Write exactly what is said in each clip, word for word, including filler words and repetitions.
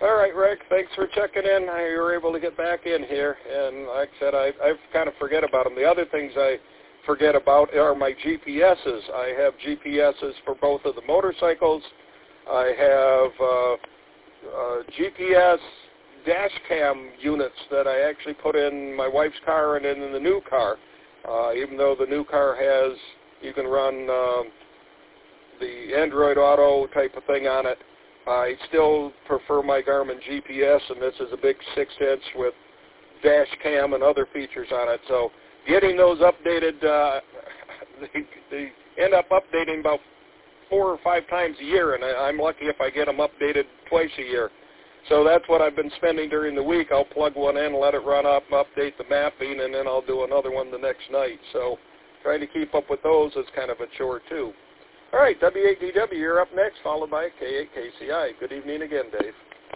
All right, Rick, thanks for checking in. I, you were able to get back in here, and like I said, I, I kind of forget about them. The other things I forget about are my G P S's. I have G P S's for both of the motorcycles. I have uh, uh, G P S dash cam units that I actually put in my wife's car and in the new car. Uh, even though the new car has, you can run uh, the Android Auto type of thing on it, I still prefer my Garmin G P S, and this is a big six inch with dash cam and other features on it. So getting those updated, uh, they, they end up updating about four or five times a year, and I, I'm lucky if I get them updated twice a year. So that's what I've been spending during the week. I'll plug one in, let it run up, update the mapping, and then I'll do another one the next night. So trying to keep up with those is kind of a chore, too. All right, W A D W, you're up next, followed by K eight K C I. Good evening again, Dave.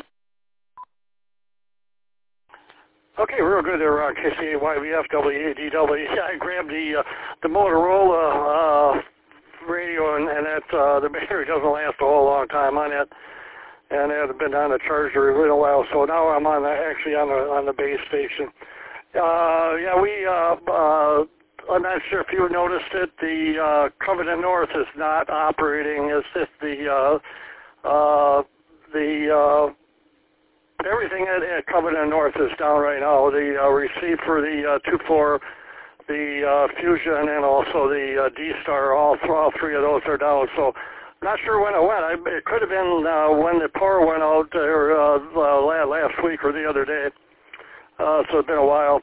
Okay, real good there, uh, K C A Y V F W A D W. Yeah, I grabbed the uh, the Motorola uh, radio, and, and that uh, the battery doesn't last a whole long time on it, and I haven't been on the charger in a little while, so now I'm on the, actually on the on the base station. Uh, yeah, we. Uh, uh, I'm not sure if you noticed it. The uh, Covenant North is not operating as if the uh, uh, the uh, everything at, at Covenant North is down right now. The uh, receipt for the uh, two four, the uh, Fusion, and also the uh, D-Star, all, all three of those are down. So I'm not sure when it went. I, it could have been uh, when the power went out or, uh, last week or the other day. Uh, so it's been a while.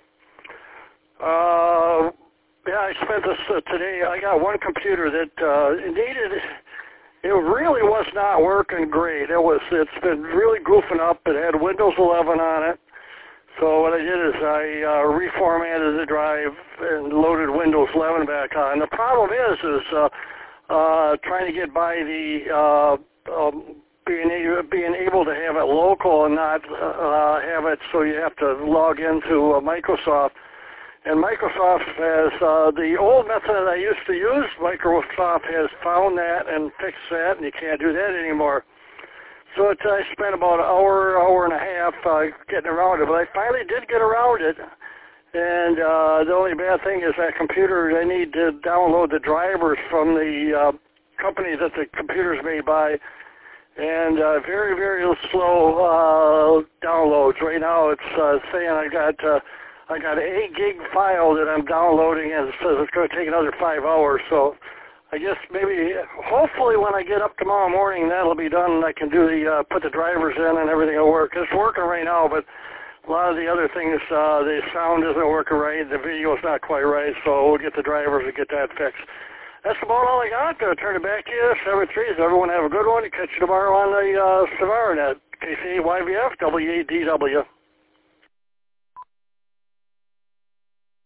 Uh, Yeah, I spent this uh, today. I got one computer that uh, needed. It really was not working great. It was. It's been really goofing up. It had Windows eleven on it. So what I did is I uh, reformatted the drive and loaded Windows eleven back on. The problem is, is uh, uh, trying to get by the uh, um, being able, being able to have it local and not uh, have it so you have to log into uh, Microsoft. And Microsoft has, uh, the old method that I used to use, Microsoft has found that and fixed that, and you can't do that anymore. So it, I spent about an hour, hour and a half uh, getting around it, but I finally did get around it. And uh, the only bad thing is that computer, I need to download the drivers from the uh, company that the computer's made by, and uh, very, very slow uh, downloads. Right now it's uh, saying I got... Uh, I got an eight gig file that I'm downloading, and it says it's going to take another five hours. So I guess maybe, hopefully when I get up tomorrow morning, that'll be done, and I can do the, uh, put the drivers in and everything will work. It's working right now, but a lot of the other things, uh, the sound isn't working right, the video is not quite right, so we'll get the drivers and get that fixed. That's about all I got. I'll turn it back to you. seven three. Everyone have a good one. Catch you tomorrow on the uh, Savara Net. K C A Y V F W A D W.